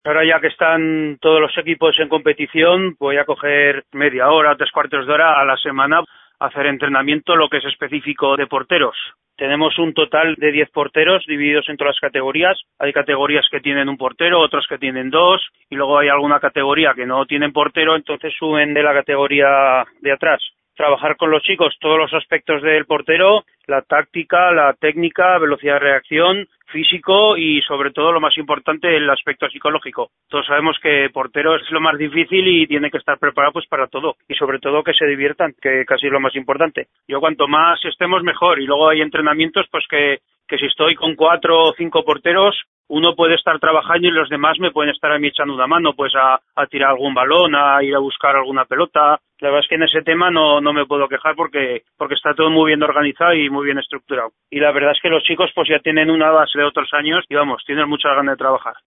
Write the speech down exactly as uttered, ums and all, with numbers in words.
Ahora ya que están todos los equipos en competición, voy a coger media hora, tres cuartos de hora a la semana a hacer entrenamiento, lo que es específico de porteros. Tenemos un total de diez porteros divididos en todas las categorías. Hay categorías que tienen un portero, otras que tienen dos, y luego hay alguna categoría que no tienen portero, entonces suben de la categoría de atrás. Trabajar con los chicos todos los aspectos del portero, la táctica, la técnica, velocidad de reacción, físico y sobre todo lo más importante, el aspecto psicológico. Todos sabemos que portero es lo más difícil y tiene que estar preparado pues para todo y sobre todo que se diviertan, que casi es lo más importante. Yo cuanto más estemos mejor y luego hay entrenamientos pues que, que si estoy con cuatro o cinco porteros, uno puede estar trabajando y los demás me pueden estar a mí echando una mano pues a, a tirar algún balón, a ir a buscar alguna pelota. La verdad es que en ese tema no, no me puedo quejar porque, porque está todo muy bien organizado y muy bien estructurado. Y la verdad es que los chicos pues ya tienen una base de otros años y vamos, tienen muchas ganas de trabajar.